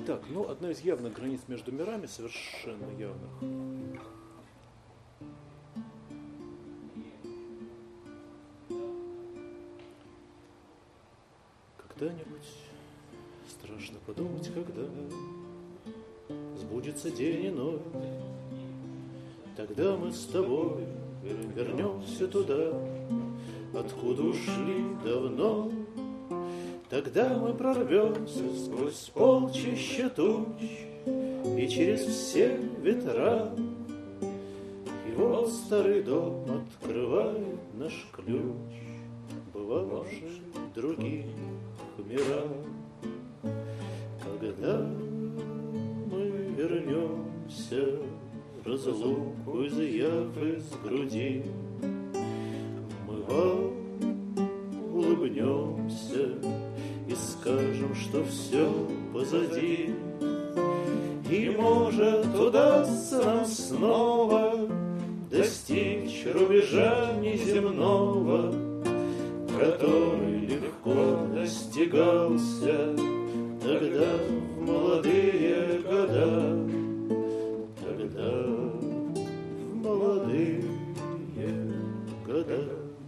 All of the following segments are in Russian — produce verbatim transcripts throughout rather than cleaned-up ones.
Итак, ну, одна из явных границ между мирами, совершенно явных. Когда-нибудь, страшно подумать, когда сбудется день иной, тогда мы с тобой вернемся туда, откуда ушли давно. Тогда мы прорвемся сквозь полчища туч и через все ветра. И вот старый дом открывает наш ключ, бывавший в других мирах. Когда мы вернемся, разлуку изъяв из груди, мы вам улыбнемся и скажем, что все позади. И, может, удастся нам снова достичь рубежа неземного, который легко достигался тогда в молодые года. Тогда в молодые года.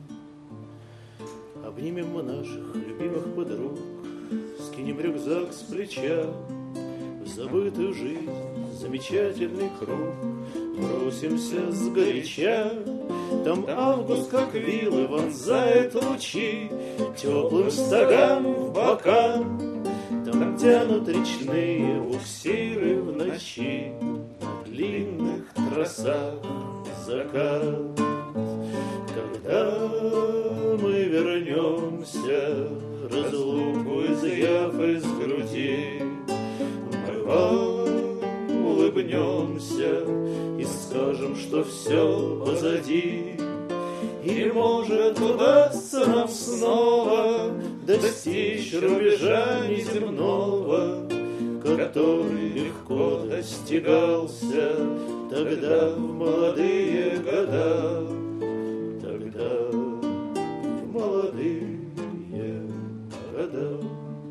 Обнимем мы наших любимых подруг, скинем рюкзак с плеча в забытую жизнь, замечательный круг, бросимся сгоряча. Там август, как вилы, вонзает лучи теплым стогам в бока. Там тянут речные буксиры в ночи на длинных тросах закат. Когда мы вернемся, разлуку изъяв из груди, мы вам улыбнемся и скажем, что все позади. И, может, удастся нам снова достичь рубежа неземного, который легко достигался тогда в молодые года. Тогда в молодые года.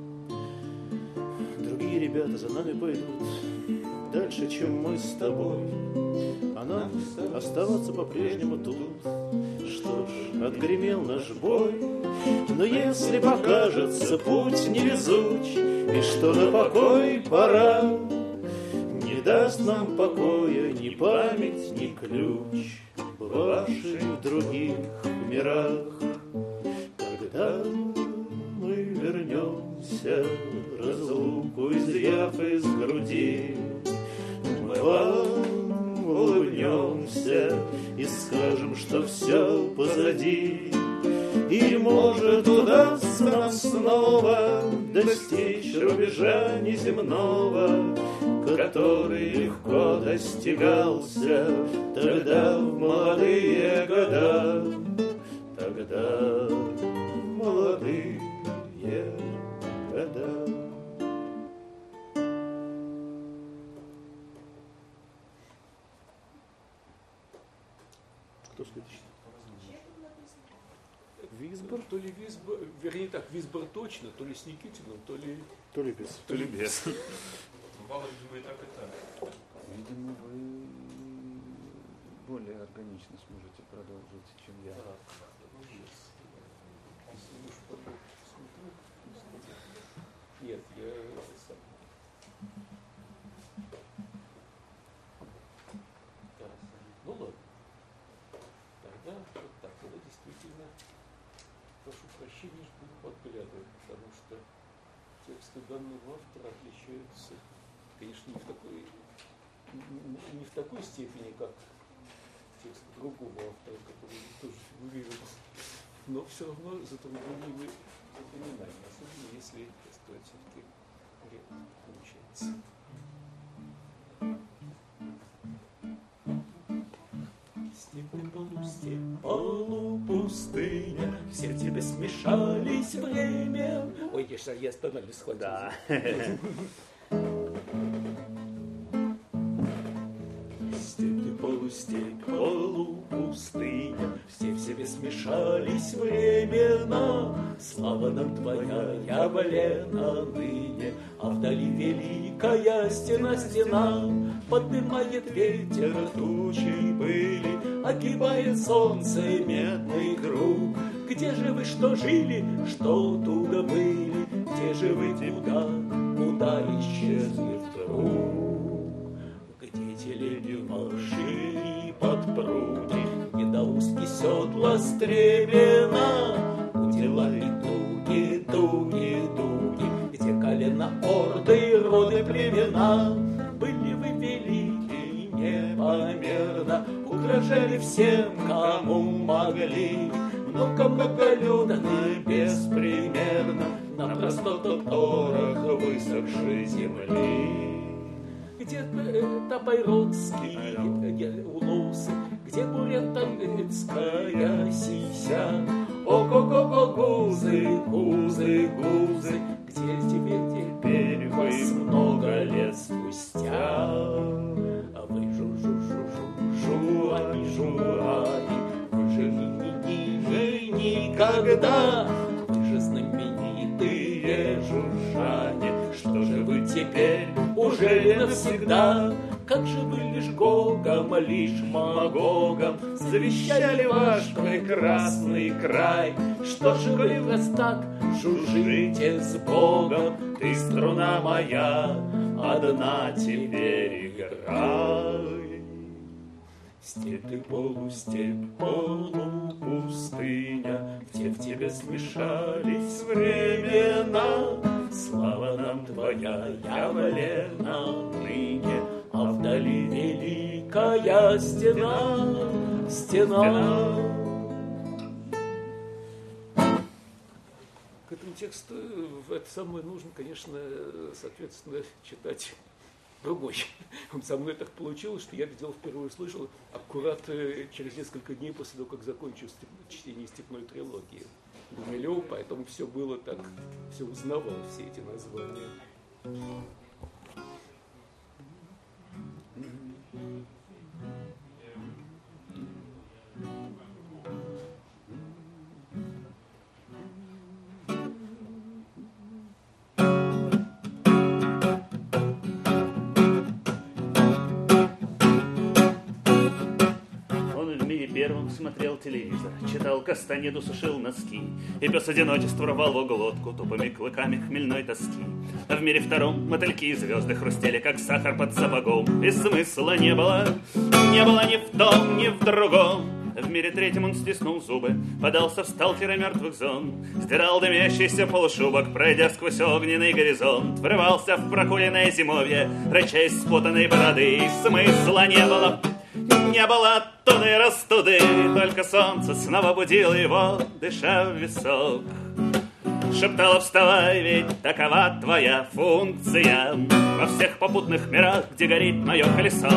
Другие ребята за нами пойдут дальше, чем мы с тобой, а нам оставаться по-прежнему тут. Что ж, отгремел наш бой, но если покажется путь невезуч, и что на покой пора, не даст нам покоя ни память, ни ключ, бывавший в других мирах. Когда мы вернемся, разлуку изъяв из груди, мы вам улыбнемся и скажем, что все позади. И, может, удастся нам снова достичь рубежа неземного, который легко достигался тогда в молодые года. Тогда в молодые года. Кто следующий? Висбор, то ли Висбор, вернее так, Висбор точно, то ли с Никитиным, то ли... То ли без. То ли без. Бывало, видимо, и так, и так. Видимо, вы более органично сможете продолжить, чем я. Нет, я сам. Да. Ну ладно. Тогда вот так. Тогда действительно прошу прощения, что буду подглядывать, потому что тексты данного автора отличаются, конечно, не в такой, не в такой степени, как текст другого автора, который тоже фигурирует, но все равно затруднены запоминание, особенно если, так сказать, все-таки редко получается. Степь полустепь, полупустыня, все в тебе смешались время. Ой, я, я остановлюсь, хватит. Да. Степь полустепь, полупустыня, все в себе смешались времена. Слава нам твоя, явлена ныне, А вдали великая стена, стена, поднимает ветер тучи пыли, огибает солнце медный круг. Где же вы, что жили, что туда были? Где же вы, куда, куда исчезли вдруг? Где телеги ваши подпруги, недоустки седла стремена, удила и туги, туги, туги, где колено орды, роды племена. Были вы велики непомерно, угрожали всем, кому могли. Много многолюдно, беспримерно, на простоту торах высохшей земли. Где топайродские улусы, где бурятанская сися, ого-го-го, гузы, гузы, гузы, где теперь, теперь вас много лет спустя. А вы жу-жу-жу-жу, жуани, жуани, вы же ни-ни-ни, никогда, вы же знаменитые жужжане. Что же вы теперь, уже навсегда? Как же вы лишь Гогом, лишь Магогом завещали ваш прекрасный край? Что же вы вас так жужжите с Богом? Ты, струна моя, одна теперь играй. Степь ты, полустепь, полупустыня, где в тебе смешались времена. Слава нам твоя явлена ныне, а вдали великая стена, стена. К этому тексту в это самое нужно, конечно, соответственно, читать другой. Со мной так получилось, что я это дело впервые слышал аккурат через несколько дней после того, как закончил чтение степной трилогии Гумилева, поэтому все было так, все узнавал, все эти названия. Первым смотрел телевизор, читал Кастанеду, сушил носки, и пес одиночества рвал в глотку тупыми клыками хмельной тоски. А в мире втором мотыльки и звезды хрустели, как сахар под сапогом, и смысла не было, не было ни в том, ни в другом. В мире третьем он стиснул зубы, подался в сталкеры мертвых зон, сдирал дымящийся полушубок, пройдя сквозь огненный горизонт, врывался в прокуренное зимовье, рыча из спутанной бороды, и смысла не было. Не было оттуда и растуды, только солнце снова будило его, дыша в висок. Шептала: вставай, ведь такова твоя функция во всех попутных мирах, где горит мое колесо.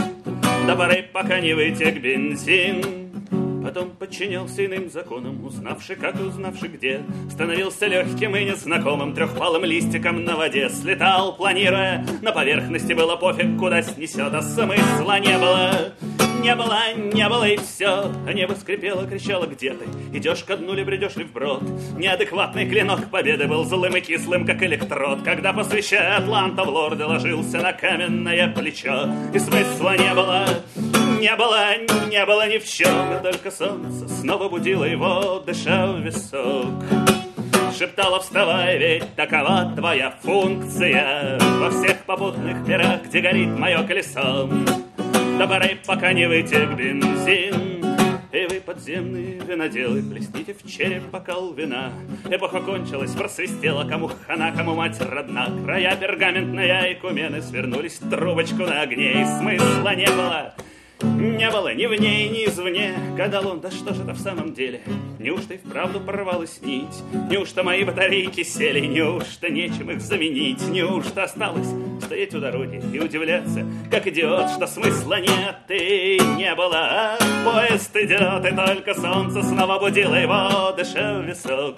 До поры, пока не вытек бензин. Потом подчинялся иным законам, узнавший, как и узнавший где, становился легким и незнакомым трехпалым листиком на воде. Слетал, планируя, на поверхности было пофиг, куда снесет, а смысла не было. Не было, не было и все. А небо скрипело, кричало: где ты? Идешь ко дну ли, бредешь ли вброд? Неадекватный клинок победы был злым и кислым, как электрод, когда, посвящая Атланта в лорды, ложился на каменное плечо. И смысла не было, не было, не было ни в чем, и только солнце снова будило его, дыша в висок. Шептала: вставай, ведь такова твоя функция во всех попутных мирах, где горит мое колесо. До поры, пока не вытек бензин. И вы, подземные виноделы, плесните в череп бокал вина. Эпоха кончилась, просвистела, кому хана, кому мать родна. Края пергаментные икумены свернулись в трубочку на огне, и смысла не было. Не было ни в ней, ни извне. Гадал он: да что же это в самом деле? Неужто и вправду порвалась нить? Неужто мои батарейки сели? Неужто нечем их заменить? Неужто осталось стоять у дороги и удивляться, как идиот, что смысла нет и не было? А поезд идет, и только солнце снова будило его, дыша в висок.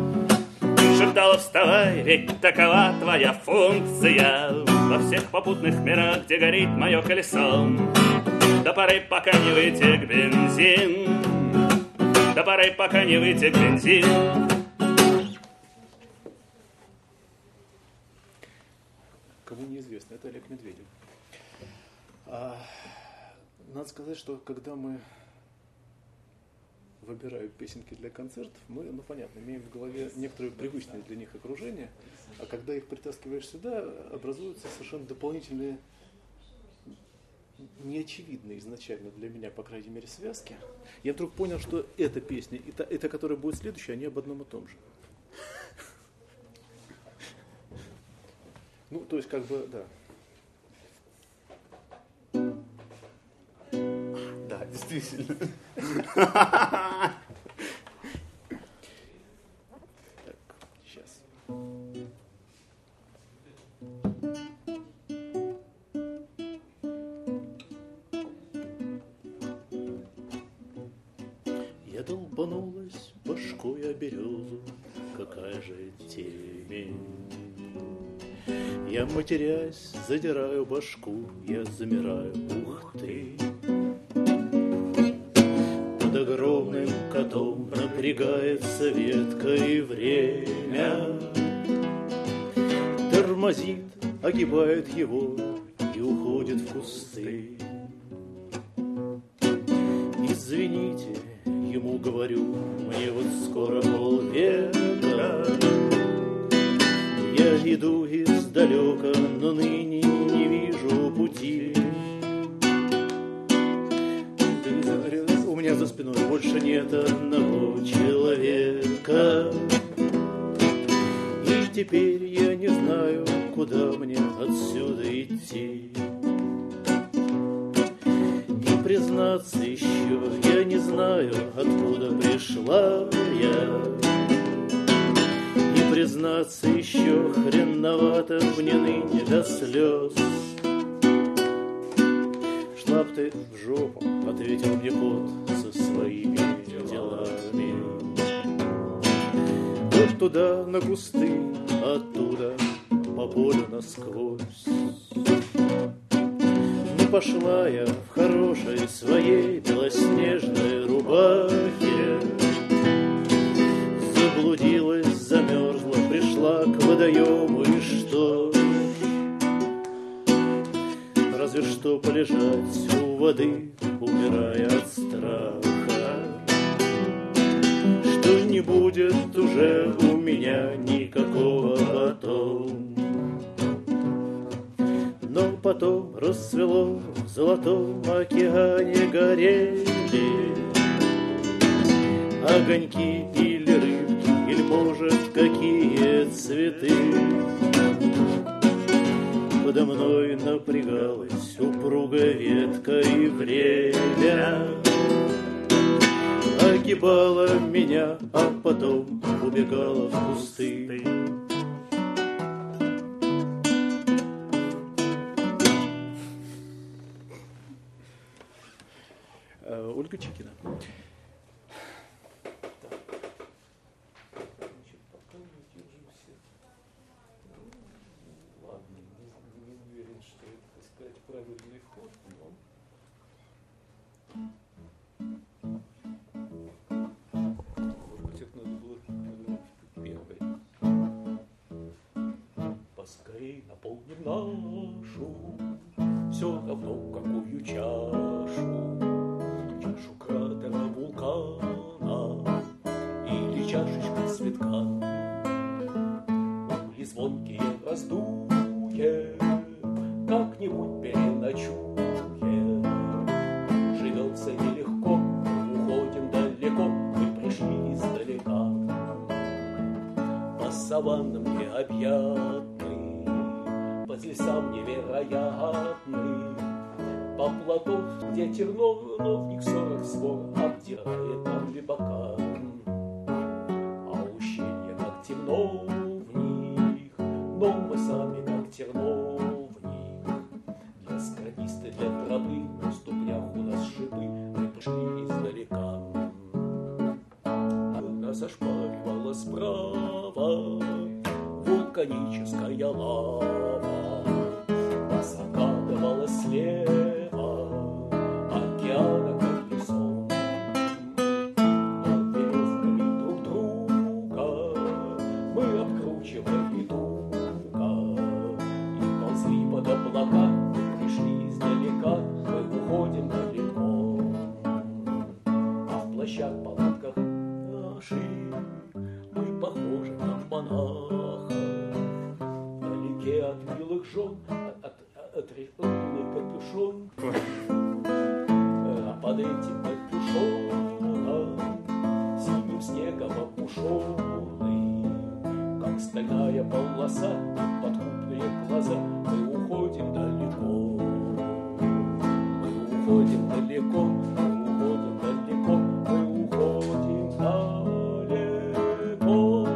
Шептала: вставай, ведь такова твоя функция во всех попутных мирах, где горит мое колесо. До поры, пока не вытек бензин. До поры, пока не вытек бензин. никому не известно. Это Олег Медведев. А, надо сказать, что когда мы выбираем песенки для концертов, мы, ну понятно, имеем в голове некоторое привычное для них окружение, а когда их притаскиваешь сюда, образуются совершенно дополнительные, неочевидные изначально для меня, по крайней мере, связки. Я вдруг понял, что эта песня и та, эта, которая будет следующая, они об одном и том же. Ну, то есть, как бы, да. Да, действительно. Так, сейчас. Я долбанулась башкой о березу, какая же темень. Я, матерясь, задираю башку, я замираю, ух ты. Под огромным котом напрягается ветка, и время тормозит, огибает его и уходит в кусты. Извините, ему говорю, мне вот скоро полвека. Я иду издалека, но ныне не вижу пути. У меня за спиной больше нет одного человека. И теперь я не знаю, куда мне отсюда идти. И признаться еще, я не знаю, откуда пришла я. И признаться еще, хреновато мне ныне до слез. Шла б ты в жопу, ответил мне кот со своими делами. Вот туда на кусты, оттуда по полю насквозь. Не пошла я в хорошей своей белоснежной рубахе. Заблудилась, замерзла, пришла к водоему, и что? Разве что полежать у воды, умирая от страха, что не будет уже у меня никакого потом. Но потом расцвело в золотом океане, горели огоньки или рыбки, или, может, какие цветы. Подо мной напрягалась упругая ветка, и время огибало меня, а потом убегало в кусты. Ольга Чикина. Правильный ход, но может быть, это надо было первое. Поскорей наполним нашу, все равно какую чашу, чашу кратера вулкана или чашечку цветка. Угли звонкие раздуем, как-нибудь переночуем. Живется нелегко, уходим далеко, мы пришли издалека. По саваннам необъятны, по лесам невероятны, по плотов, где терновник сорок свор обдирает нам бока. А ущелье как темно в них, но мы сами как терновник. Скрадисты для тропы, на ступнях у нас шипы, мы пришли издалека. Нас ошпаривала справа вулканическая лава, нас окатывала слева океана как лесом. Над веревками друг друга мы обкручивали туго и ползли облака пришли издалека, мы уходим далеко. А в плащах, палатках наших мы похожи на монахов. Вдалеке от милых жен, от, от, от рекламный капюшон, а под этим капюшоном синим снегом опушенный, как стальная полоса, подкупные глаза. Мы уходим далеко, мы уходим далеко, мы уходим далеко, мы уходим далеко.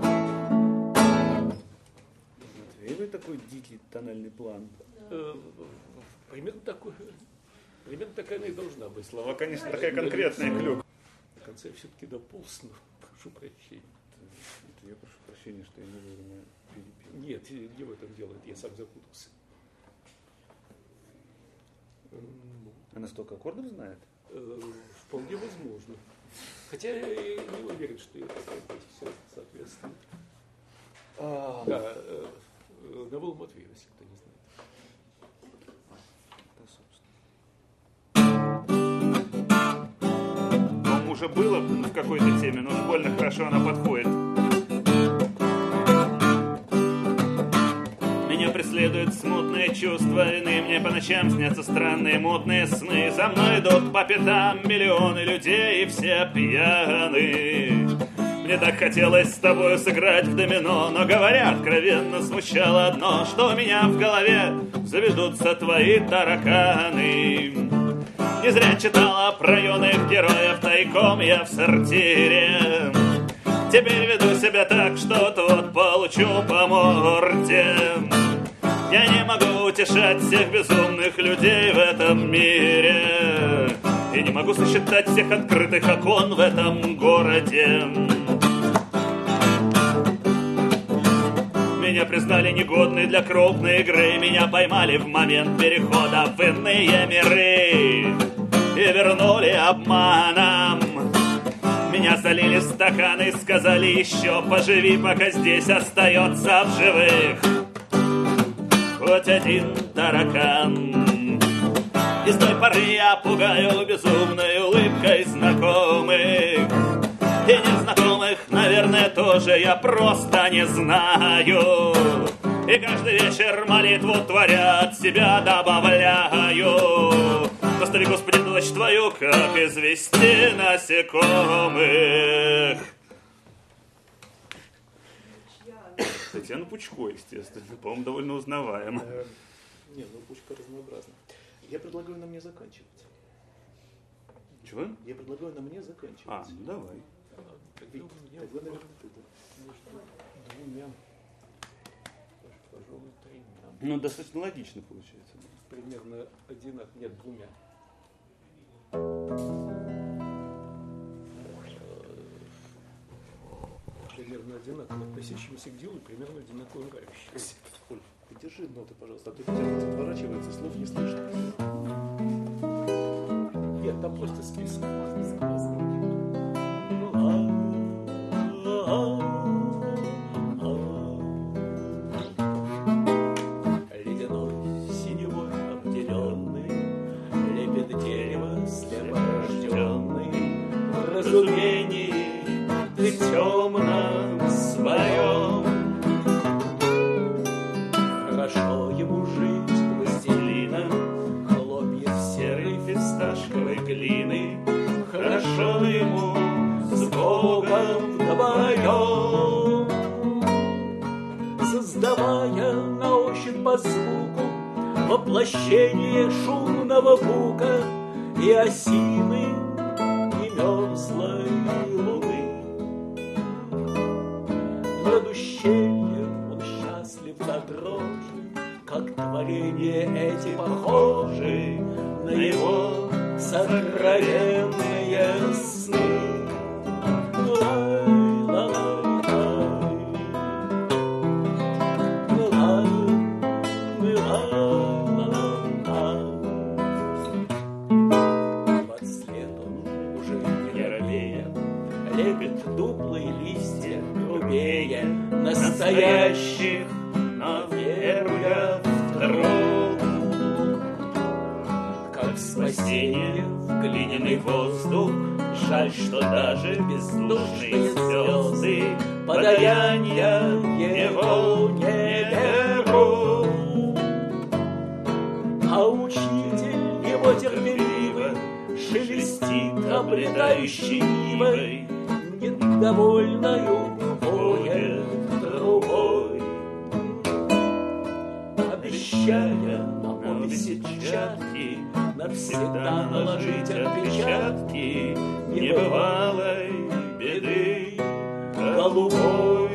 Матвеевой такой дикий тональный план. Э, Примерно такой, примерно такая она и должна быть. Слова, конечно, такая конкретная, Клюк. В конце я все-таки дополз, но прошу прощения. Это я прошу прощения, что я не вовремя перепил. Нет, не в этом дело, это я сам запутался. Она столько аккордов знает? Э, Вполне возможно. Хотя я не уверен, что это все соответствует. А, Да, э, э, Навал Матвеев, если кто не знает. Ну, уже было в какой-то теме, но уж больно хорошо она подходит. Меня преследует смутное чувство вины, мне по ночам снятся странные мутные сны. За мной идут по пятам миллионы людей, и все пьяны. Мне так хотелось с тобою сыграть в домино, но, говоря откровенно, смущало одно, что у меня в голове заведутся твои тараканы. Не зря читала про юных героев, тайком я в сортире. Теперь веду себя так, что вот получу по морде. Я не могу утешать всех безумных людей в этом мире, и не могу сосчитать всех открытых окон в этом городе. Меня признали негодной для крупной игры, меня поймали в момент перехода в иные миры и вернули обманом. Меня залили в стаканы, сказали еще поживи, пока здесь остается в живых хоть один таракан. И с той поры я пугаю безумной улыбкой знакомых и незнакомых, наверное, тоже я просто не знаю. И каждый вечер молитву творя от себя добавляю: Господи, Господи, ночь твою, как извести насекомых. Татьяна Пучко, естественно, по-моему, довольно узнаваемо. Э, Не, ну Пучка разнообразна. Я предлагаю нам не заканчивать. Чего? Я предлагаю нам не заканчивать. А, ну давай. Вик, тогда, наверное, ты, да. Двумя, пожалуй, тремя. Ну, достаточно логично получается. Примерно одинаково, нет, двумя. Примерно одинаково относящимся к делу, примерно одинаково нравящимся. Оль, подержи ноты, пожалуйста, а то Петя отворачивается, слов не слышно. Нет, там просто список. Ледяной синевой обделенный лепит дерево слепо рожденный в разумении ты темном своем. Хорошо ему жить пластилином, хлопьев серой фисташковой глины. Хорошо ему с Богом вдвоем, создавая на ощупь по звуку воплощение шумного бука и осины, и мерзлой луны. Над ущельем он счастлив до дрожи, как творения эти похожи на его сокровенные сны. Двадцать лет он уже не робеет, лепит дуплые листья грубее настоящих, но веруя в труд. растения в глиняный воздух. Жаль, что даже бездушные звезды подаяния его не берут. А учитель его терпеливо шелестит обретающей ивой, недовольною воет другой, обещая на повесить чатки, навсегда наложить отпечатки небывалой беды голубой.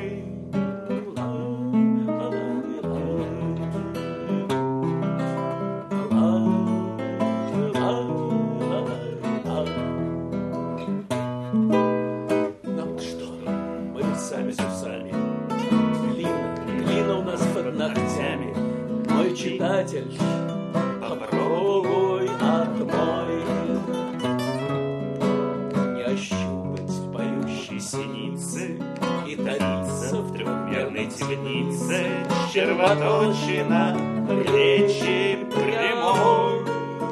Нам что, мы сами с усами, глина, глина у нас под ногтями. Мой читатель, попробуй отмой. Не ощупать в поющей синице и томиться в трехмерной темнице червоточина речи прямой.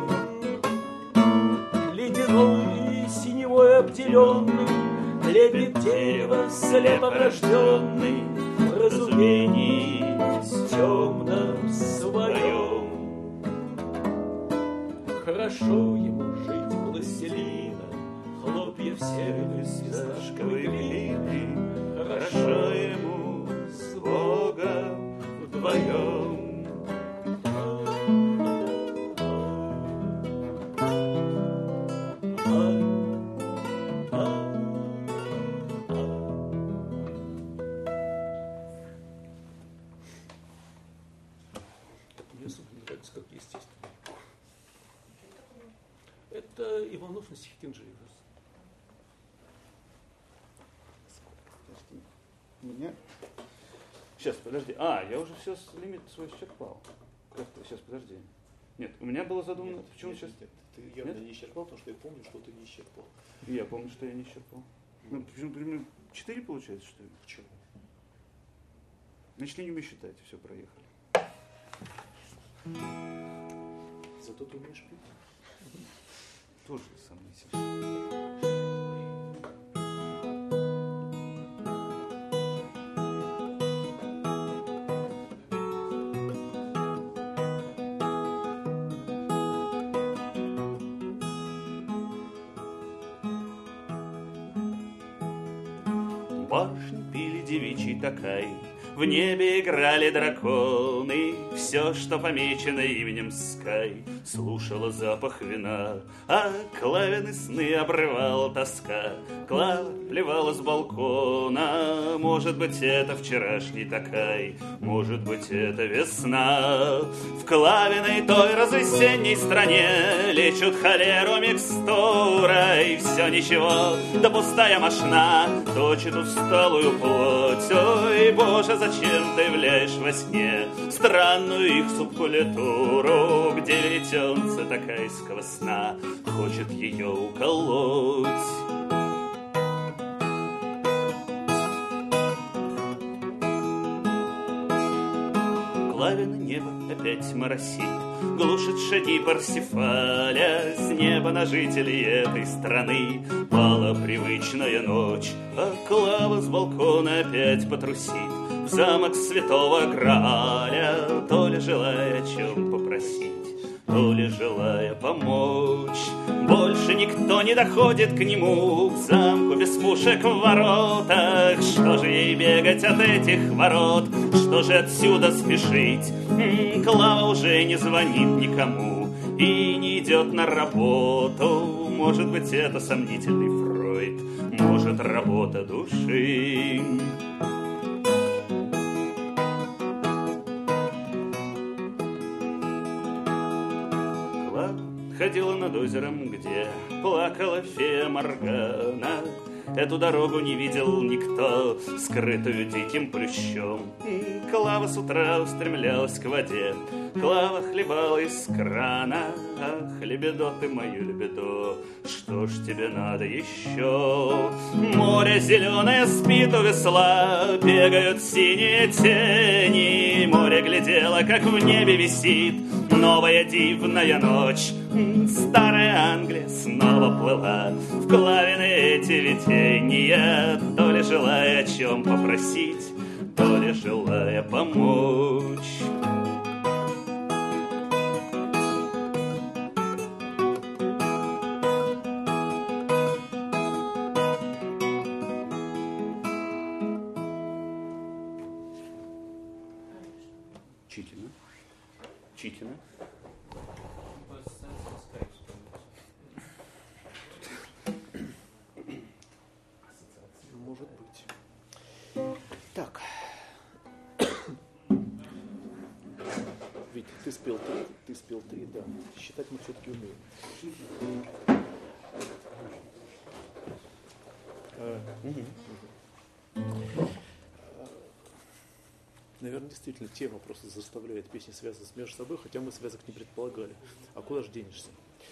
Ледяной синевой обделенный лепит дерево слепо врожденный в разумении темном своем. Хорошо ему жить пластилина, хлопья в серой фисташковой глины. Хорошо ему с Богом вдвоем. Мне особенно нравится, как естественно. Это Иванов на стихи Кенджиева. У меня Сейчас, подожди. А, я уже все, лимит свой исчерпал. Как-то, сейчас, подожди. Нет, у меня было задумано... Нет, Почему нет, сейчас? нет, ты явно Нет? не исчерпал, потому что я помню, что ты не исчерпал. Я помню, что я не исчерпал. Ну, почему, примерно четыре получается, что ли? Почему? Начни не считать, все, проехали. Зато ты умеешь пить. Тоже сомнительно. Башни пили девичий такай, в небе играли драконы, все, что помечено именем Скай, слушала запах вина, а Клавины сны обрывала тоска. Клава плевала с балкона, может быть, это вчерашний такай, может быть, это весна. В Клавиной той развесенней стране лечат холеру микстурой, все ничего, да пустая мошна точит усталую плоть. Ой, Боже, зачем ты являешь во сне странную их субкультуру, где веретенце такайского сна хочет ее уколоть? Клавина небо опять моросит, глушит шаги Парсифаля. С неба на жителей этой страны пала привычная ночь, а Клава с балкона опять потрусит в замок святого Грааля, то ли желая о чем попросить, то ли желая помочь. Больше никто не доходит к нему, к замку без пушек в воротах. Что же ей бегать от этих ворот, что же отсюда спешить? М-м, Клава уже не звонит никому и не идет на работу. Может быть, это сомнительный Фройд, может, работа души. Ходила над озером, где плакала фея Моргана. Эту дорогу не видел никто, скрытую диким плющом. Клава с утра устремлялась к воде, Клава хлебала из крана. Ах, лебедо ты мое, лебедо, что ж тебе надо еще? Море зеленое спит у весла, бегают синие тени. Море глядело, как в небе висит новая дивная ночь. Старая Англия снова плыла в Клавины эти видения, то ли желая о чем попросить, то ли желая помочь. Читина. Читина. Может быть. Так. Ведь ты спел три, ты спел три, да. Считать мы все-таки умеем. Наверное, действительно, тема просто заставляет песни связываться между собой, хотя мы связок не предполагали. А куда же денешься?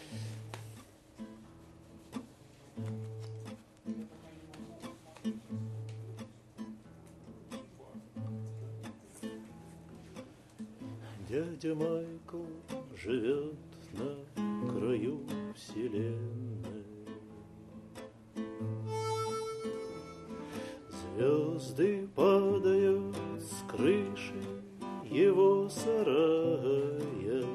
Дядя Майкл живет на краю вселенной. Звезды падают с крыши его сарая.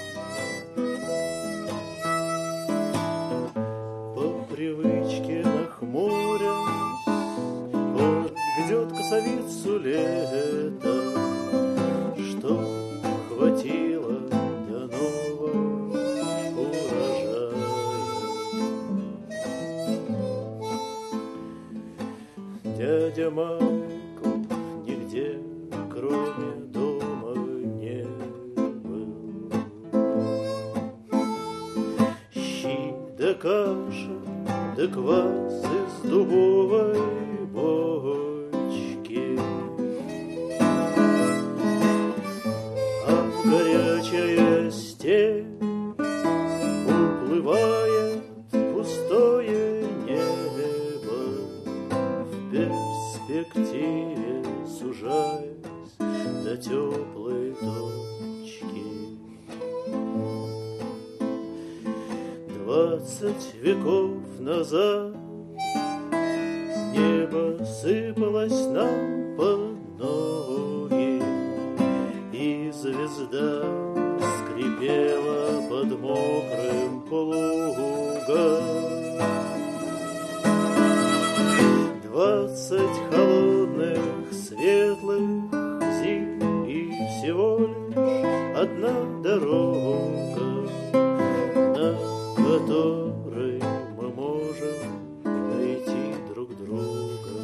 По привычке нахмурясь, он ведет косовицу лета, что хватило до нового урожая. Дядя Майкл нигде, кроме дома, не был. Щи да каша, да квас из дубовой бочки, а горячая степь уплывает в пустое небо, в перспективе сужаясь до теплой точки. Двадцать веков назад небо сыпалось нам под ноги, и звезда скрипела под мокрым плугом. Двадцать холодных, светлых зим, и всего лишь одна дорога, на которой мы можем найти друг друга.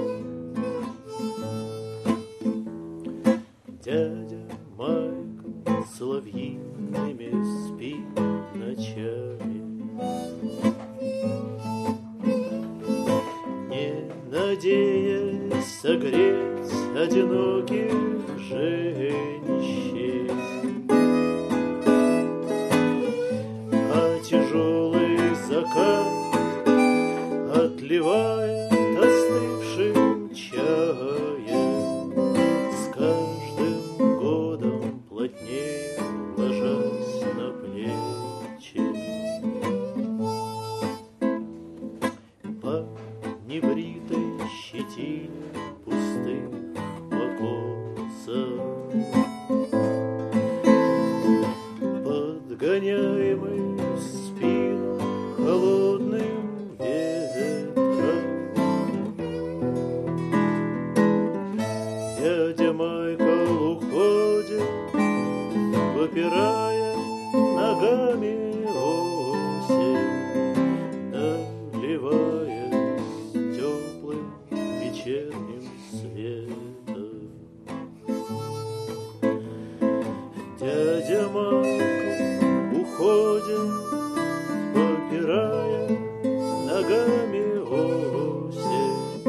Дядя Майкл соловьиными спит ночами, не надеясь согреть одиноких женщин. А тяжелый закат отливает остывшим чаем, с каждым годом плотнее ложась на плечи. По небритой щетине пустых покосов, подгоняемый в спину холодным ветром, дядя Майкл уходит, попирая ногами осень, наливаясь теплым вечерним светом. Дядя Майкл уходит, попирая ногами осень,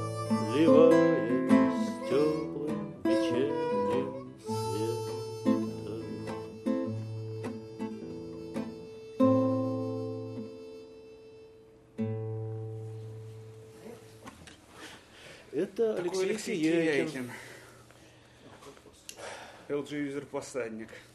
наливаясь теплым вечерним светом. Это Такой Алексей Алексей Кияйкин. Кияйкин. эл джи-юзер-посадник.